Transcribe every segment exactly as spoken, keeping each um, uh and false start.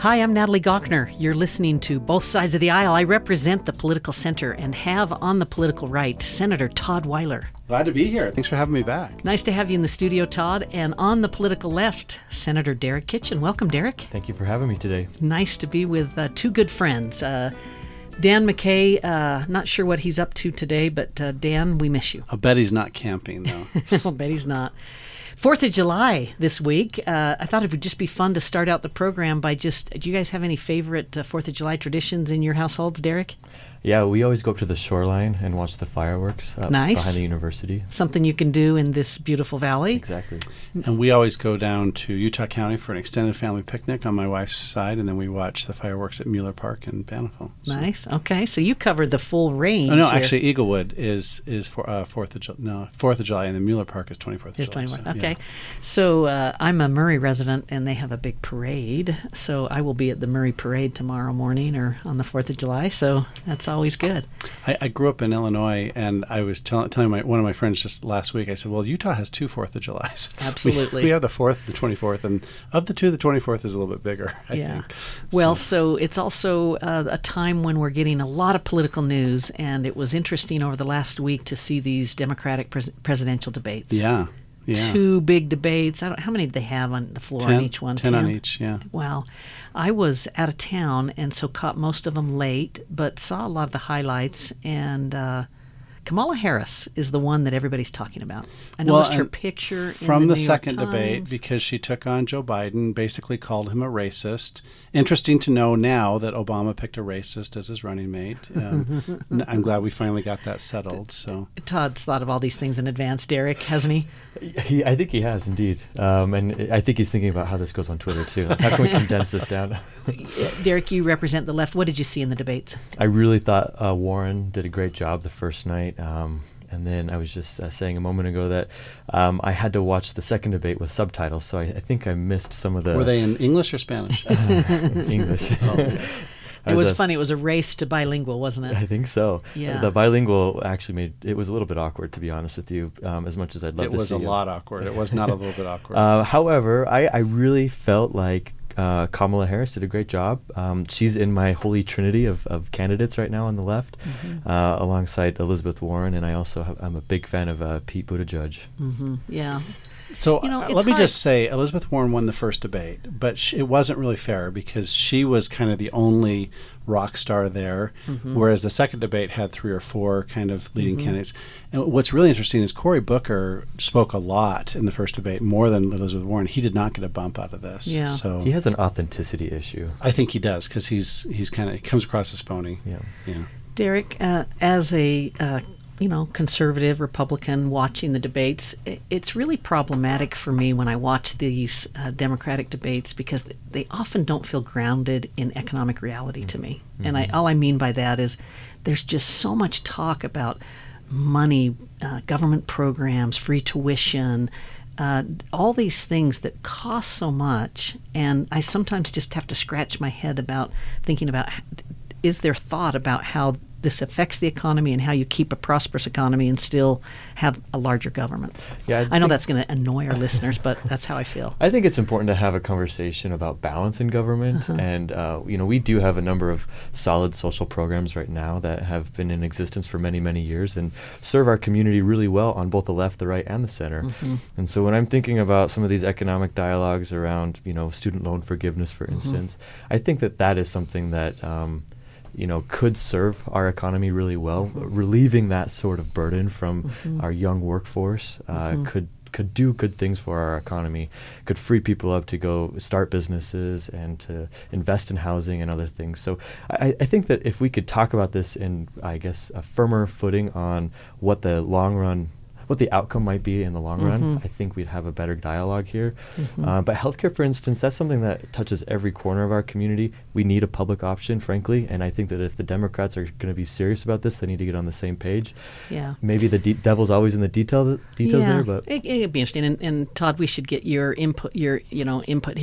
Hi, I'm Natalie Gochner. You're listening to Both Sides of the Aisle. I represent the political center and have on the political right Senator Todd Weiler. Glad to be here. Thanks for having me back. Nice to have you in the studio, Todd. And on the political left, Senator Derek Kitchen. Welcome, Derek. Thank you for having me today. Nice to be with uh, two good friends. Uh, Dan McKay, uh, not sure what he's up to today, but uh, Dan, we miss you. I'll bet he's not camping, though. I'll bet he's not. Fourth of July this week. Uh, I thought it would just be fun to start out the program by just, do you guys have any favorite uh, Fourth of July traditions in your households, Derek? Yeah, we always go up to the shoreline and watch the fireworks up Nice. behind the university. Something you can do in this beautiful valley. Exactly. And we always go down to Utah County for an extended family picnic on my wife's side, and then we watch the fireworks at Mueller Park in Banifal. So. Nice. Okay, so you covered the full range. Oh, no, here. actually, Eaglewood is is for uh, Fourth of July. No, Fourth of July, and then Mueller Park is twenty-fourth of It's July. twenty-fourth. So, Okay. yeah. So uh, I'm a Murray resident, and they have a big parade. So I will be at the Murray Parade tomorrow morning or on the Fourth of July. So that's always good. I, I grew up in Illinois, and I was tell, telling my one of my friends just last week. I said, "Well, Utah has two Fourth of Julys. Absolutely. we, we have the Fourth, the twenty-fourth, and of the two, the twenty-fourth is a little bit bigger. I yeah. think. Well, so, so it's also uh, a time when we're getting a lot of political news, and it was interesting over the last week to see these Democratic pres- presidential debates. yeah, yeah, Two big debates. I don't, how many did they have on the floor ten, on each one? ten on each. Yeah. Wow. I was out of town, and so caught most of them late, but saw a lot of the highlights. And uh, Kamala Harris is the one that everybody's talking about. I Well, noticed her and picture from in the, the New second York debate Times. because she took on Joe Biden, basically called him a racist. Interesting to know now that Obama picked a racist as his running mate. Um, n- I'm glad we finally got that settled. So Todd's thought of all these things in advance, Derek, hasn't he? He, I think he has indeed, um, and I think he's thinking about how this goes on Twitter too. Like, how can we condense this down? Derek, you represent the left. What did you see in the debates? I really thought uh, Warren did a great job the first night. Um, And then I was just uh, saying a moment ago that um, I had to watch the second debate with subtitles, so I, I think I missed some of the... were they in English or Spanish? in English. Oh. It was a, funny. It was a race to bilingual, wasn't it? I think so. Yeah. The bilingual actually made... It was a little bit awkward, to be honest with you, um, as much as I'd love It to was see a it. lot awkward. It was not a little bit awkward. Uh, however, I, I really felt like uh, Kamala Harris did a great job. Um, she's in my holy trinity of, of candidates right now on the left, Mm-hmm. uh, alongside Elizabeth Warren, and I also have, I'm a big fan of uh, Pete Buttigieg. Mm-hmm. Yeah. So You know, uh, it's let me hard- just say, Elizabeth Warren won the first debate, but sh- it wasn't really fair because she was kind of the only rock star there, Mm-hmm. whereas the second debate had three or four kind of leading candidates. And what's really interesting is Cory Booker spoke a lot in the first debate, more than Elizabeth Warren. He did not get a bump out of this. Yeah. So He has an authenticity issue. I think he does because he's he's kind of he comes across as phony. Yeah. Yeah. Derek, uh, as a uh, you know conservative Republican watching the debates, i- it's really problematic for me when I watch these uh, Democratic debates because th- they often don't feel grounded in economic reality to me. And I, all I mean by that is there's just so much talk about money, uh, government programs, free tuition. Uh, all these things that cost so much, and I sometimes just have to scratch my head about thinking about h- is there thought about how this affects the economy and how you keep a prosperous economy and still have a larger government. Yeah, I I, know think- that's going to annoy our listeners, but that's how I feel. I think it's important to have a conversation about balance in government, Uh-huh. and uh, you know we do have a number of solid social programs right now that have been in existence for many, many years and serve our community really well on both the left, the right, and the center. Mm-hmm. And so when I'm thinking about some of these economic dialogues around, you know, student loan forgiveness, for Mm-hmm. instance, I think that that is something that um, you know, could serve our economy really well. Mm-hmm. Relieving that sort of burden from Mhm. our young workforce uh, Mhm. could could do good things for our economy, could free people up to go start businesses and to invest in housing and other things. So I, I think that if we could talk about this in, I guess, a firmer footing on what the long run, what the outcome might be in the long run, Mhm. I think we'd have a better dialogue here. Mhm. Uh, but healthcare, for instance, that's something that touches every corner of our community. We need a public option, frankly, and I think that if the Democrats are going to be serious about this, they need to get on the same page. Yeah. Maybe the de- devil's always in the detail details yeah. there, but it, it'd be interesting. And, and Todd, we should get your input, your you know input here. But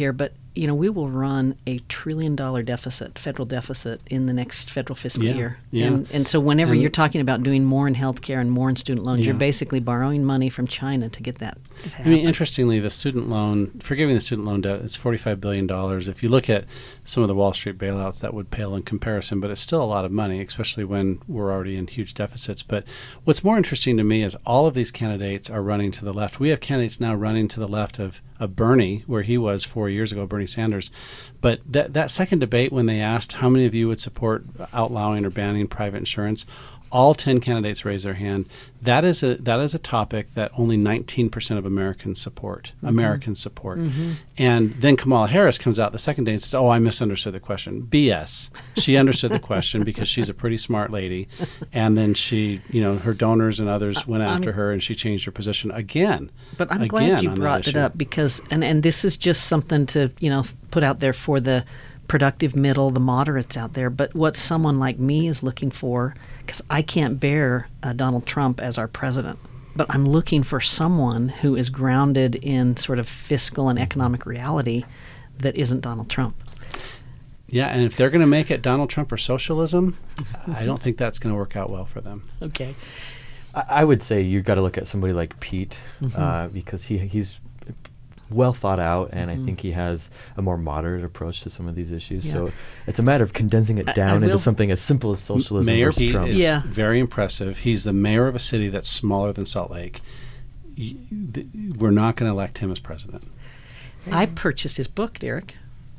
you know, we will run a trillion dollar deficit, federal deficit, in the next federal fiscal Yeah, year. yeah. And, and so whenever And- you're talking about doing more in healthcare and more in student loans, Yeah. you're basically borrowing money from China to get that to I happen. mean, interestingly, the student loan, forgiving the student loan debt, it's forty-five billion dollars. If you look at some of the Wall Street bailouts, that would pale in comparison, but it's still a lot of money, especially when we're already in huge deficits. But what's more interesting to me is all of these candidates are running to the left. We have candidates now running to the left of, of Bernie, where he was four years ago, Bernie Sanders. But that, that second debate, when they asked how many of you would support outlawing or banning private insurance, all ten candidates raised their hand. That is a that is a topic that only nineteen percent of Americans support. Mm-hmm. Americans support. Mm-hmm. And then Kamala Harris comes out the second day and says, "Oh, I misunderstood the question." B S. She understood the question because she's a pretty smart lady. And then she, you know, her donors and others went after I'm, her, and she changed her position again. But I'm again glad you on that brought it issue. up because, and, and this is just something to, you know, put out there for the productive middle, the moderates out there. But what someone like me is looking for, because I can't bear uh, Donald Trump as our president, but I'm looking for someone who is grounded in sort of fiscal and economic reality that isn't Donald Trump. Yeah, and if they're going to make it Donald Trump or socialism, I don't think that's going to work out well for them. Okay. I, I would say you've got to look at somebody like Pete Mm-hmm. uh, because he he's well thought out, and Mm-hmm. I think he has a more moderate approach to some of these issues. Yeah. So it's a matter of condensing it I- down I into will- something as simple as socialism Mayor versus Pete Trump. is Yeah. very impressive. He's the mayor of a city that's smaller than Salt Lake. Y- th- We're not going to elect him as president. I purchased his book, Derek.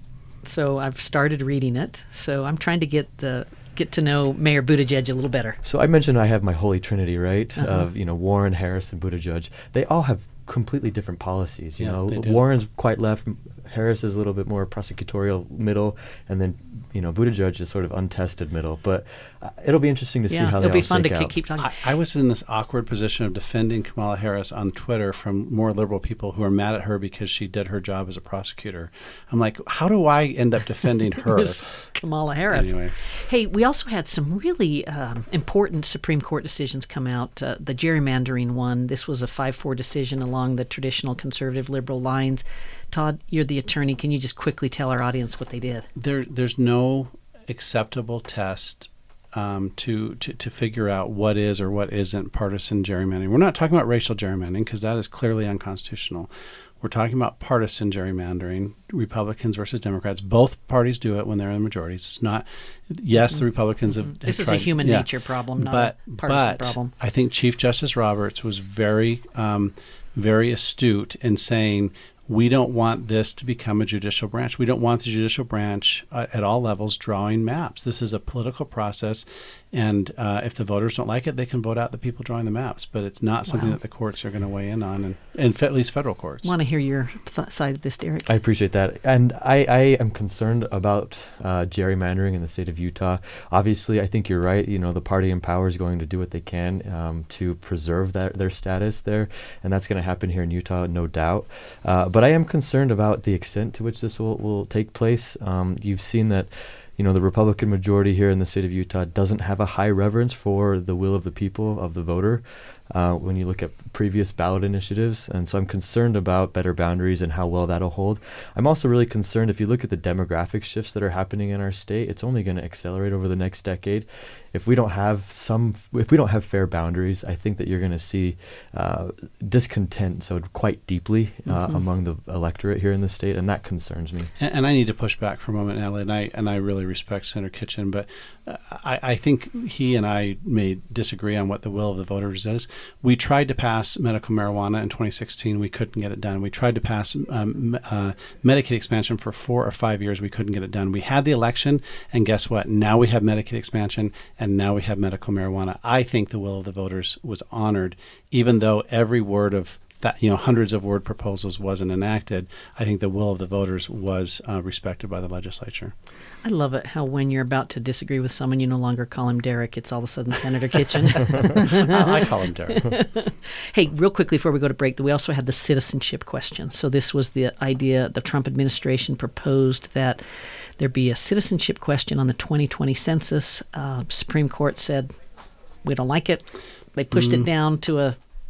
So I've started reading it. So I'm trying to get the get to know Mayor Buttigieg a little better. So I mentioned I have my holy trinity, right? Uh-huh. Of you know Warren, Harris, and Buttigieg. They all have completely different policies. You Yeah, know, they do. Warren's quite left, M- Harris is a little bit more prosecutorial middle, and then you know Buttigieg is sort of untested middle. But uh, it'll be interesting to see Yeah, how they it'll be all fun to shake ke- out. keep talking. I, I was in this awkward position of defending Kamala Harris on Twitter from more liberal people who are mad at her because she did her job as a prosecutor. I'm like, how do I end up defending her? It was Kamala Harris. Anyway. Hey, we also had some really um, important Supreme Court decisions come out. Uh, the gerrymandering one, this was a five four decision along the traditional conservative liberal lines. Todd, you're the attorney. Can you just quickly tell our audience what they did? There, there's no acceptable test um, to, to to figure out what is or what isn't partisan gerrymandering. We're not talking about racial gerrymandering because that is clearly unconstitutional. We're talking about partisan gerrymandering, Republicans versus Democrats. Both parties do it when they're in the majority. It's not, yes, the Republicans have, have This is tried- a human yeah. nature problem, not but, a partisan but problem. I think Chief Justice Roberts was very, um, very astute in saying, we don't want this to become a judicial branch. We don't want the judicial branch uh, at all levels drawing maps. This is a political process, and uh, if the voters don't like it, they can vote out the people drawing the maps. But it's not something Wow. that the courts are going to weigh in on, and, and fe- at least federal courts. Want to hear your th- side of this, Derek? I appreciate that. And I, I am concerned about uh, gerrymandering in the state of Utah. Obviously, I think you're right. You know, the party in power is going to do what they can um, to preserve that, their status there. And that's going to happen here in Utah, no doubt. Uh, but I am concerned about the extent to which this will, will take place. Um, you've seen that you know, the Republican majority here in the state of Utah doesn't have a high reverence for the will of the people, of the voter, uh, when you look at previous ballot initiatives. And so I'm concerned about better boundaries and how well that'll hold. I'm also really concerned if you look at the demographic shifts that are happening in our state, it's only going to accelerate over the next decade. If we don't have some, if we don't have fair boundaries, I think that you're going to see uh, discontent so quite deeply uh, mm-hmm. among the electorate here in the state, and that concerns me. And, and I need to push back for a moment, Natalie, and I, and I really respect Senator Kitchen, but uh, I, I think he and I may disagree on what the will of the voters is. We tried to pass medical marijuana in twenty sixteen. We couldn't get it done. We tried to pass um, uh, Medicaid expansion for four or five years. We couldn't get it done. We had the election, and guess what? Now we have Medicaid expansion, and now we have medical marijuana. I think the will of the voters was honored, even though every word of that, you know, hundreds of word proposals wasn't enacted. I think the will of the voters was uh, respected by the legislature. I love it how when you're about to disagree with someone, you no longer call him Derek. It's all of a sudden Senator Kitchen. I, I call him Derek. Hey, real quickly before we go to break, we also had the citizenship question. So this was the idea the Trump administration proposed that there be a citizenship question on the twenty twenty census. Uh, Supreme Court said, we don't like it. They pushed mm. it down to a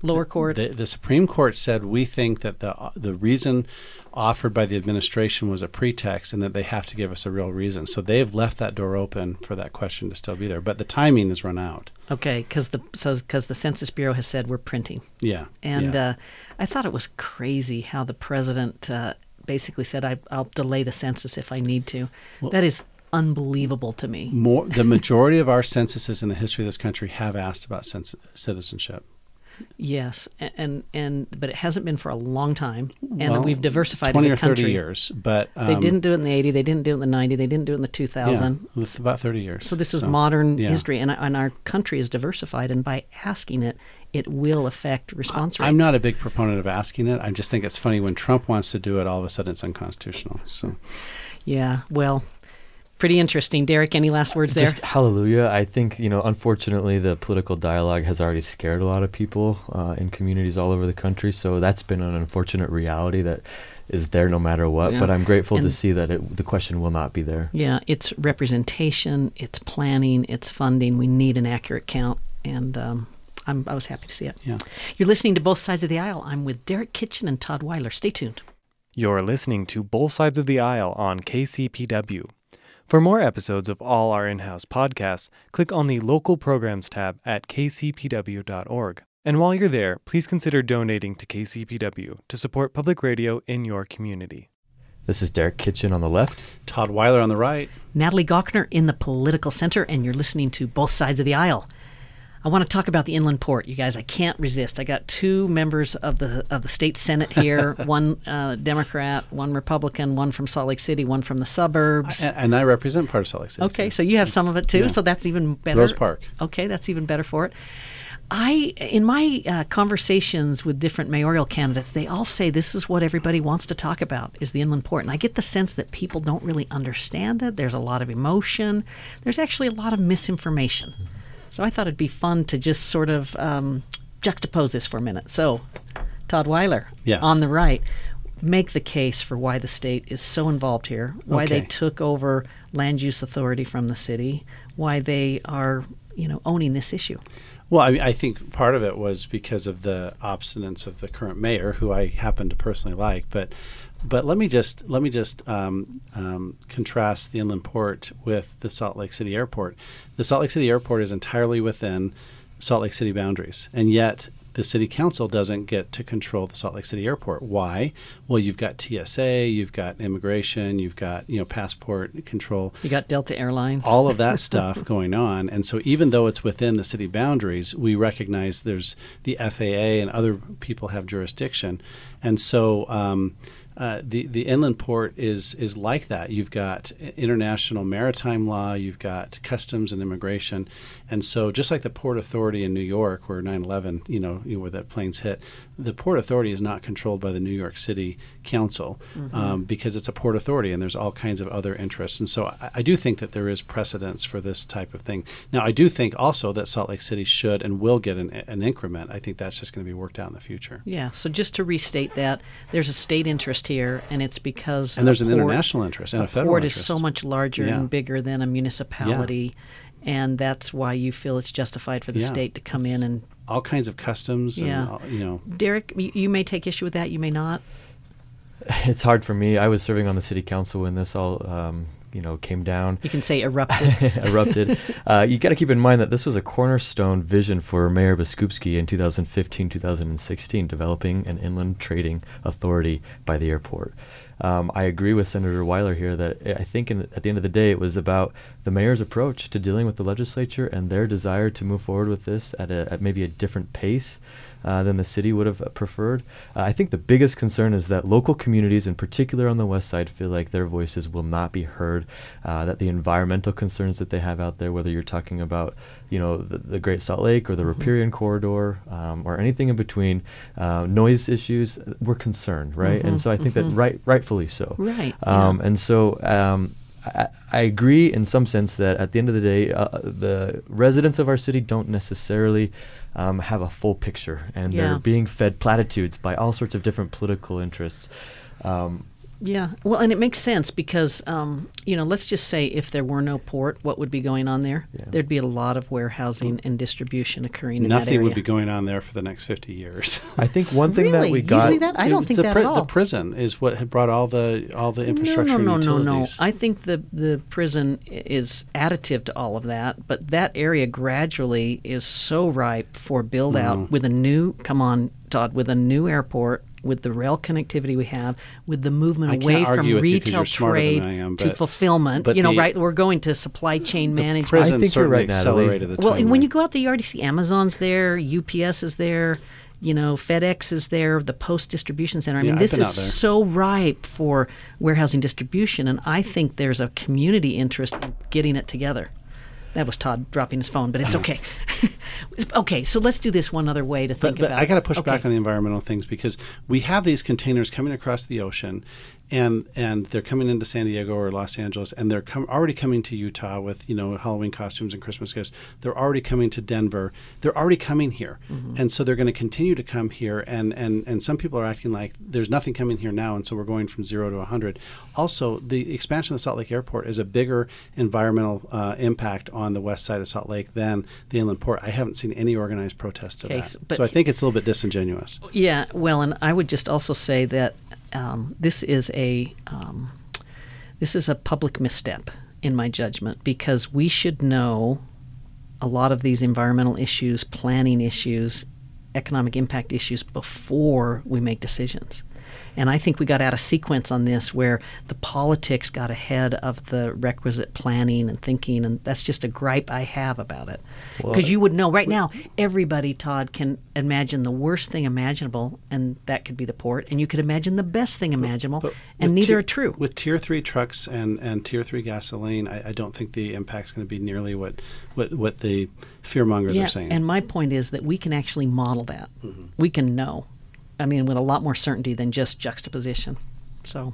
Lower court. The, the Supreme Court said we think that the the reason offered by the administration was a pretext and that they have to give us a real reason. So they have left that door open for that question to still be there. But the timing has run out. Okay, because the because the Census Bureau has said we're printing. Yeah. And yeah. Uh, I thought it was crazy how the president uh, basically said, I, I'll delay the census if I need to. Well, that is unbelievable to me. More, the majority of our censuses in the history of this country have asked about cens- citizenship. Yes, and, and and but it hasn't been for a long time, and well, we've diversified twenty as a or country. thirty years, but um, they didn't do it in the eighty, they didn't do it in the ninety, they didn't do it in the two thousand. Yeah, it's about thirty years. So this is so, modern yeah. history, and, and our country is diversified, and by asking it, it will affect response rates. I'm not a big proponent of asking it. I just think it's funny when Trump wants to do it, all of a sudden it's unconstitutional. So, yeah, well. Pretty interesting. Derek, any last words there? Just hallelujah. I think, you know, unfortunately, the political dialogue has already scared a lot of people uh, in communities all over the country. So that's been an unfortunate reality that is there no matter what. Yeah. But I'm grateful and to see that it, the question will not be there. Yeah, it's representation, it's planning, it's funding. We need an accurate count. And um, I'm, I was happy to see it. Yeah. You're listening to Both Sides of the Aisle. I'm with Derek Kitchen and Todd Weiler. Stay tuned. You're listening to Both Sides of the Aisle on K C P W. For more episodes of all our in-house podcasts, click on the Local Programs tab at k c p w dot org. And while you're there, please consider donating to K C P W to support public radio in your community. This is Derek Kitchen on the left. Todd Weiler on the right. Natalie Gawkner in the Political Center, and you're listening to Both Sides of the Aisle. I want to talk about the inland port, you guys. I can't resist. I got two members of the of the state Senate here, one uh, Democrat, one Republican, one from Salt Lake City, one from the suburbs. I, and I represent part of Salt Lake City. Okay, too. so you have some of it too, yeah. so that's even better. Rose Park. Okay, that's even better for it. I, in my uh, conversations with different mayoral candidates, they all say this is what everybody wants to talk about, is the inland port. And I get the sense that people don't really understand it. There's a lot of emotion. There's actually a lot of misinformation. So I thought it'd be fun to just sort of um, juxtapose this for a minute. So, Todd Weiler, yes. on the right, make the case for why the state is so involved here, why okay. they took over land use authority from the city, why they are, you know, owning this issue. Well, I, I think part of it was because of the obstinance of the current mayor, who I happen to personally like. But, but let me just let me just um, um, contrast the inland port with the Salt Lake City Airport. The Salt Lake City Airport is entirely within Salt Lake City boundaries, and yet the city council doesn't get to control the Salt Lake City Airport. Why? Well, you've got T S A, you've got immigration, you've got, you know, passport control. You got Delta Airlines. All of that stuff going on. And so even though it's within the city boundaries, we recognize there's the F A A and other people have jurisdiction. And so um, uh, the, the inland port is is like that. You've got international maritime law, you've got customs and immigration. And so just like the Port Authority in New York, where nine eleven, you know, where that planes hit, the Port Authority is not controlled by the New York City Council mm-hmm. um, because it's a port authority and there's all kinds of other interests. And so I, I do think that there is precedence for this type of thing. Now, I do think also that Salt Lake City should and will get an, an increment. I think that's just going to be worked out in the future. Yeah. So just to restate that, there's a state interest here, and it's because and there's an port, international interest and a, a federal port interest. is so much larger yeah. and bigger than a municipality. Yeah. And that's why you feel it's justified for the yeah, state to come in and all kinds of customs. Yeah. And all, you know, Derek, you, you may take issue with that. You may not. It's hard for me. I was serving on the city council when this all, um, you know, came down. You can say erupted. erupted. Uh, you got to keep in mind that this was a cornerstone vision for Mayor Biskupski in two thousand fifteen, two thousand sixteen, developing an inland trading authority by the airport. Um, I agree with Senator Weiler here that I think in, at the end of the day, it was about the mayor's approach to dealing with the legislature and their desire to move forward with this at, a, at maybe a different pace uh, than the city would have preferred. Uh, I think the biggest concern is that local communities, in particular on the west side, feel like their voices will not be heard, uh, that the environmental concerns that they have out there, whether you're talking about, you know, the, the Great Salt Lake or the mm-hmm. Riparian Corridor um, or anything in between, uh, noise issues, we're concerned, right? Mm-hmm. And so I think mm-hmm. that right, rightfully so. Right. Um, yeah. And so um, I, I agree in some sense that at the end of the day, uh, the residents of our city don't necessarily um, have a full picture, and yeah. they're being fed platitudes by all sorts of different political interests. Um, Yeah, well, and it makes sense because, um, you know, let's just say if there were no port, what would be going on there? Yeah. There'd be a lot of warehousing and distribution occurring in that Nothing area. would be going on there for the next fifty years. I think one thing Really? that we You got. believe that? I don't It's think the that pri- at all. The prison is what had brought all the all the infrastructure no, no, and no, no, no. utilities. I think the the prison is additive to all of that, but that area gradually is so ripe for build out Mhm. with a new. Come on, Todd, with a new airport. With the rail connectivity we have, with the movement I can't away from argue with you 'cause retail you're smarter than trade I am, to but- fulfillment, but you know, the- right? We're going to supply chain The management. prison I think you're certainly right, Natalie. accelerated the Well, and when timeline. you go out there, you already see Amazon's there, U P S is there, you know, FedEx is there, the Post Distribution Center. I Yeah, mean, I've this been is out there. so ripe for warehousing distribution, and I think there's a community interest in getting it together. That was Todd dropping his phone, but it's okay. Okay, so let's do this one other way to But, think but about. I got to push okay. back on the environmental things because we have these containers coming across the ocean, and and they're coming into San Diego or Los Angeles, and they're com- already coming to Utah with you know Halloween costumes and Christmas gifts. They're already coming to Denver. They're already coming here, Mm-hmm. and so they're going to continue to come here. And and and some people are acting like there's nothing coming here now, and so we're going from zero to a hundred. Also, the expansion of the Salt Lake Airport is a bigger environmental uh, impact on the west side of Salt Lake than the inland port. I haven't seen any organized protest to Okay, that, s- but- so I think it's a little bit disingenuous. Yeah, well, and I would just also say that um, this is a um, this is a public misstep in my judgment because we should know a lot of these environmental issues, planning issues, economic impact issues before we make decisions. And I think we got out of sequence on this where the politics got ahead of the requisite planning and thinking, and that's just a gripe I have about it. Well, Because you would know right now, everybody, Todd, can imagine the worst thing imaginable, and that could be the port, and you could imagine the best thing imaginable, But and with neither tier- are true. With tier three trucks and, and tier three gasoline, I, I don't think the impact's going to be nearly what, what, what the fear mongers Yeah, are saying. and my point is that we can actually model that. Mm-hmm. We can know. I mean, with a lot more certainty than just juxtaposition. So,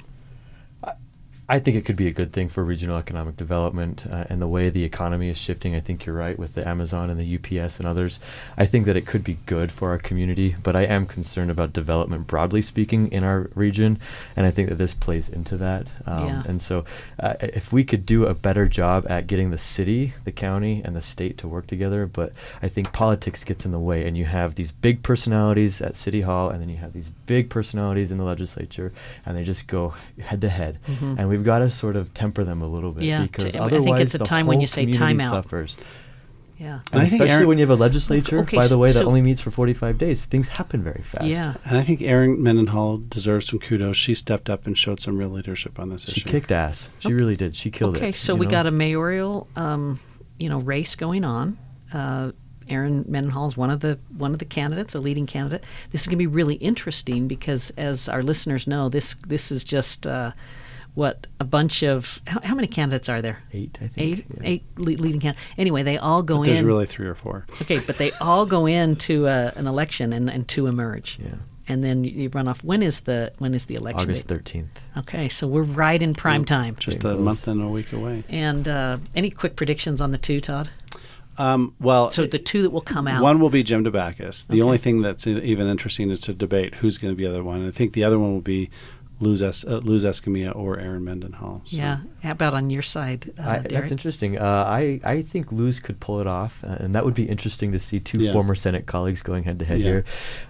I think it could be a good thing for regional economic development uh, and the way the economy is shifting. I think you're right with the Amazon and the U P S and others. I think that it could be good for our community, but I am concerned about development broadly speaking in our region, and I think that this plays into that. Um, Yeah. And so uh, if we could do a better job at getting the city, the county, and the state to work together, but I think politics gets in the way, and you have these big personalities at City Hall, and then you have these big personalities in the legislature, and they just go head to head. Mhm. And we've got to sort of temper them a little bit Yeah, because t- I think otherwise it's a the time when whole you say community time out. suffers. yeah. And I And think especially Aaron- when you have a legislature, Okay, by the way, that so- only meets for forty-five days, things happen very fast. Yeah. And I think Erin Mendenhall deserves some kudos. She stepped up and showed some real leadership on this She issue. kicked ass. She Okay. really did. She killed it. Okay, so you we know? got a mayoral, um, you know, race going on. Uh, Erin Mendenhall is one of the one of the candidates, a leading candidate. This is going to be really interesting because, as our listeners know, this this is just uh, what a bunch of how, how many candidates are there? eight, I think. Eight, yeah. eight le- leading candidates. Anyway, they all go But there's in. really three or four. Okay, but they all go into uh, an election and, and two emerge. Yeah. And then you you run off. When is the when is the election? August date? thirteenth. Okay, so we're right in prime time. Just Getting a close. month and a week away. And uh, any quick predictions on the two, Todd? Um, well, So the two that will come out. one will be Jim DeBacchus. The Okay. only thing that's e- even interesting is to debate who's going to be the other one. And I think the other one will be Luz, es- uh, Luz Escamilla or Erin Mendenhall. So. Yeah. How about on your side, uh, I, Derek? that's interesting. Uh, I, I think Luz could pull it off, uh, and that would be interesting to see two Yeah. former Senate colleagues going head to head Yeah. here.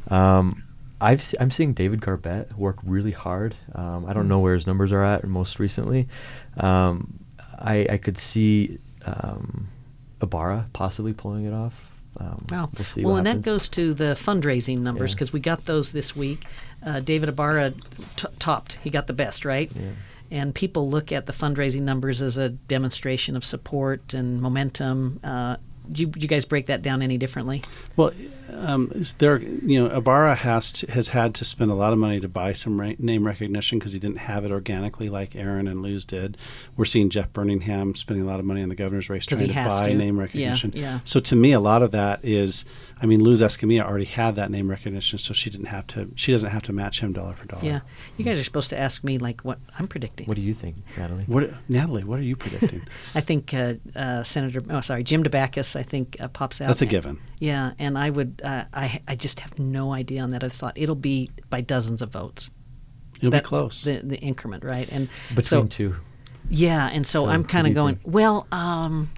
Um, I've se- I'm seeing David Garbett work really hard. Um, I don't Hmm. know where his numbers are at most recently. Um, I, I could see um, Ibarra possibly pulling it off. Um, Wow. We'll see well, what and happens. that goes to the fundraising numbers Yeah. because we got those this week. Uh, David Ibarra t- topped. He got the best, right? Yeah. And people look at the fundraising numbers as a demonstration of support and momentum. Uh, do you, do you guys break that down any differently? Well, um, is there, you know, Ibarra has to, has had to spend a lot of money to buy some ra- name recognition because he didn't have it organically like Aaron and Luz did. We're seeing Jeff Birmingham spending a lot of money on the governor's race 'Cause trying he to has buy to. name Yeah, recognition. yeah. So to me, a lot of that is, I mean, Luz Escamilla already had that name recognition, so she didn't have to. She doesn't have to match him dollar for dollar. Yeah. You guys are supposed to ask me like what I'm predicting. What do you think, Natalie? What, Natalie? What are you predicting? I think uh, uh, Senator, oh sorry, Jim DeBacchus, I think uh, pops out. That's a given. Yeah, and I would, uh, I, I just have no idea on that. I thought it'll be by dozens of votes. It'll that, be close. The, the increment, right? And Between so, two. Yeah, and so, So I'm what kind do of you going, think? well, um,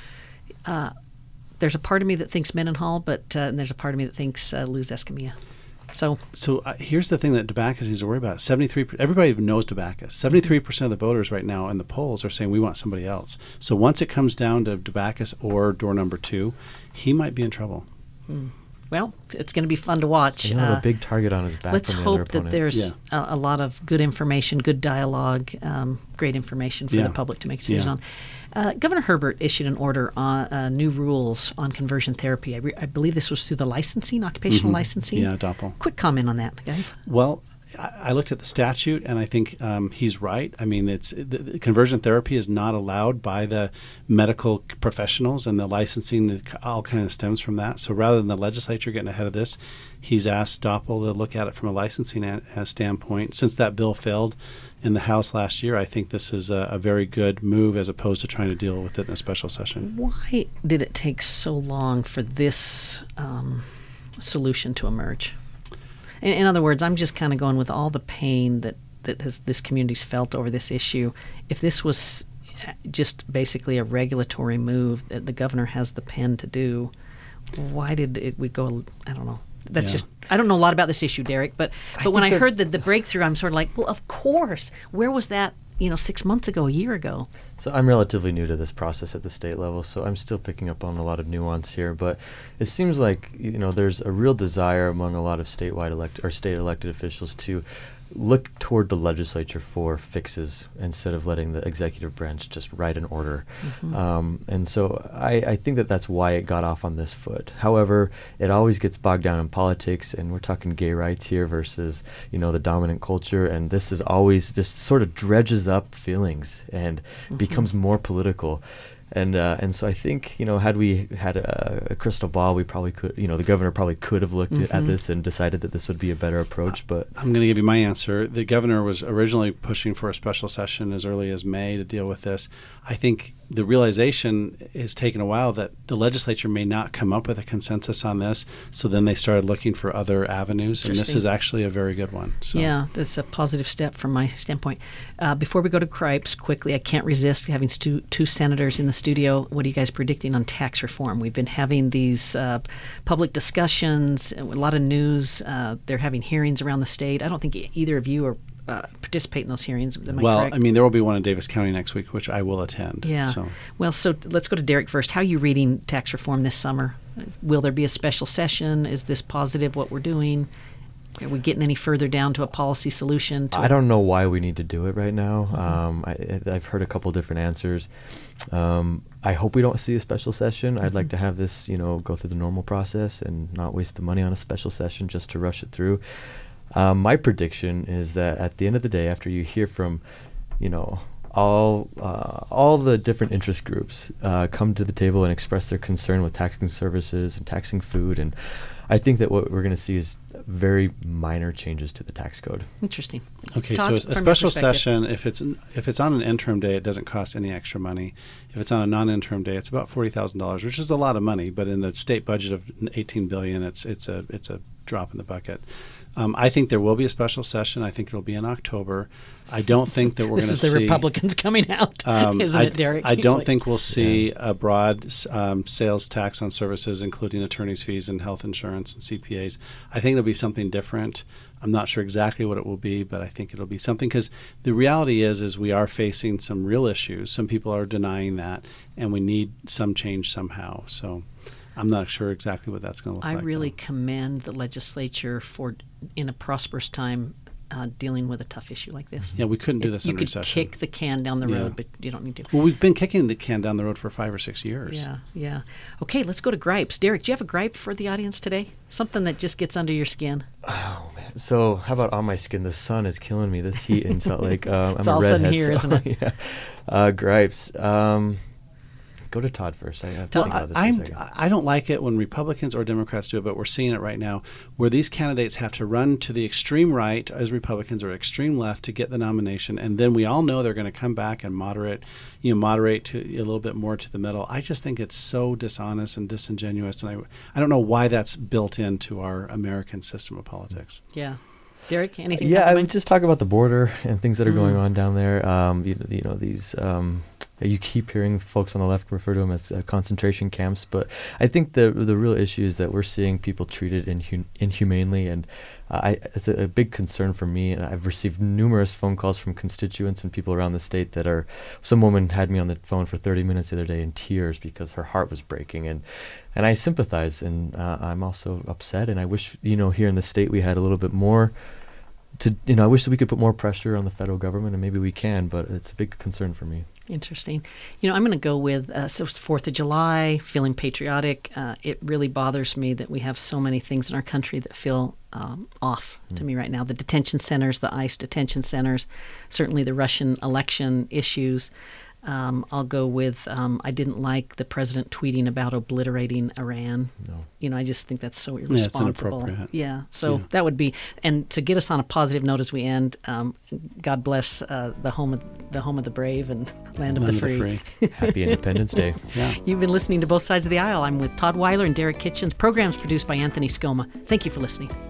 uh, there's a part of me that thinks Mendenhall, but uh, and there's a part of me that thinks uh, Luz Escamilla. So So uh, here's the thing that Debacus needs to worry about. seventy-three percent everybody knows Debacus. seventy-three percent of the voters right now in the polls are saying we want somebody else. So once it comes down to Debacus or door number two, he might be in trouble. well, it's going to be fun to watch. And he'll have Uh, a big target on his back Let's from the other hope that opponent. there's Yeah. a, a lot of good information, good dialogue, um, great information for Yeah. the public to make a decision Yeah. on. Uh, Governor Herbert issued an order on uh, new rules on conversion therapy. I, re- I believe this was through the licensing, occupational licensing. Yeah, Doppel. Quick comment on that, guys. Well, I, I looked at the statute, and I think um, he's right. I mean, it's the, the conversion therapy is not allowed by the medical professionals, and the licensing it all kind of stems from that. So rather than the legislature getting ahead of this, he's asked Doppel to look at it from a licensing a, a standpoint. Since that bill failed in the House last year, I think this is a, a very good move as opposed to trying to deal with it in a special session. Why did it take so long for this um, solution to emerge? In, in other words, I'm just kind of going with all the pain that, that has, this community's felt over this issue. If this was just basically a regulatory move that the governor has the pen to do, why did it we go, I don't know. That's Yeah. just, I don't know a lot about this issue, Derek, but, I but when I think that- heard the, the breakthrough, I'm sort of like, well, of course. Where was that, you know, six months ago, a year ago? So I'm relatively new to this process at the state level, so I'm still picking up on a lot of nuance here. But it seems like you know there's a real desire among a lot of statewide elect or state elected officials to look toward the legislature for fixes instead of letting the executive branch just write an order. Um, and so I, I think that that's why it got off on this foot. However, it always gets bogged down in politics, and we're talking gay rights here versus you know the dominant culture, and this is always just sort of dredges up feelings and becomes more political. And uh, and so I think you know had we had a, a crystal ball, we probably could you know the governor probably could have looked at this and decided that this would be a better approach. But I'm going to give you my answer. The governor was originally pushing for a special session as early as May to deal with this. I think the realization has taken a while that the legislature may not come up with a consensus on this, so then they started looking for other avenues, and this Interesting. is actually a very good one. So. Yeah, that's a positive step from my standpoint. Uh, before we go to Cripes, quickly, I can't resist having two, two senators in the studio. What are you guys predicting on tax reform? We've been having these uh, public discussions, a lot of news. Uh, they're having hearings around the state. I don't think e- either of you are uh, participate in those hearings. Am I Well, correct? I mean, there will be one in Davis County next week, which I will attend. Yeah. So. Well, so let's go to Derek first. How are you reading tax reform this summer? Will there be a special session? Is this positive, what we're doing? Are we getting any further down to a policy solution? To I don't know why we need to do it right now. Um, I, I've heard a couple different answers. Um, I hope we don't see a special session. I'd like to have this, you know, go through the normal process and not waste the money on a special session just to rush it through. Um, my prediction is that at the end of the day, after you hear from, you know, all uh, all the different interest groups uh, come to the table and express their concern with taxing services and taxing food, and I think that what we're going to see is very minor changes to the tax code. Interesting. Okay, Todd, so a from your special perspective. session, if it's if it's on an interim day, it doesn't cost any extra money. If it's on a non-interim day, it's about forty thousand dollars, which is a lot of money. But in the state budget of eighteen billion dollars, it's it's a it's a drop in the bucket. Um, I think there will be a special session. I think it'll be in October. I don't think that we're This going is to the see Republicans coming out, Um, isn't I, it, Derek? I He's don't like- think we'll see a broad um, sales tax on services, including attorney's fees and health insurance and C P As. I think it'll be something different. I'm not sure exactly what it will be, but I think it'll be something, because the reality is, is we are facing some real issues. Some people are denying that, and we need some change somehow. So I'm not sure exactly what that's going to look I like. really though. commend the legislature for, in a prosperous time, uh, dealing with a tough issue like this. Yeah, we couldn't do It- this You in could recession. kick the can down the Yeah. road, but you don't need to. Well, we've been kicking the can down the road for five or six years. Yeah, yeah. Okay, let's go to gripes. Derek, do you have a gripe for the audience today? Something that just gets under your skin? Oh man! So how about on my skin? The sun is killing me. This heat in Salt Lake. Um, It's I'm all a sudden redhead, here, so, isn't it? Yeah. Uh, gripes. Um, go to Todd first. I have to Well, think I, about this for a I'm, second. I don't like it when Republicans or Democrats do it, but we're seeing it right now, where these candidates have to run to the extreme right as Republicans or extreme left to get the nomination, and then we all know they're going to come back and moderate, you know, moderate to a little bit more to the middle. I just think it's so dishonest and disingenuous, and I, I don't know why that's built into our American system of politics. Yeah. Derek, anything? Yeah, I coming? would just talk about the border and things that are going Mm. on down there. Um, you, you know, these um, you keep hearing folks on the left refer to them as uh, concentration camps, but I think the the real issue is that we're seeing people treated inhu- inhumanely, and uh, I, it's a, a big concern for me. And I've received numerous phone calls from constituents and people around the state that are. Some woman had me on the phone for thirty minutes the other day in tears because her heart was breaking, and and I sympathize, and uh, I'm also upset, and I wish, you know, here in the state we had a little bit more. To you know, I wish that we could put more pressure on the federal government, and maybe we can, but it's a big concern for me. Interesting. You know, I'm going to go with uh, so it's fourth of July, feeling patriotic. Uh, it really bothers me that we have so many things in our country that feel um, off mm. to me right now. The detention centers, the ICE detention centers, certainly the Russian election issues. Um, I'll go with um, I didn't like the president tweeting about obliterating Iran. No. You know, I just think that's so Yeah, it's irresponsible. inappropriate. Yeah. So Yeah. that would be, and to get us on a positive note as we end, um, God bless uh, the home of the home of the brave and land of Land the free. Happy Independence Day. Yeah. You've been listening to Both Sides of the Aisle. I'm with Todd Weiler and Derek Kitchens. Programs produced by Anthony Scoma. Thank you for listening.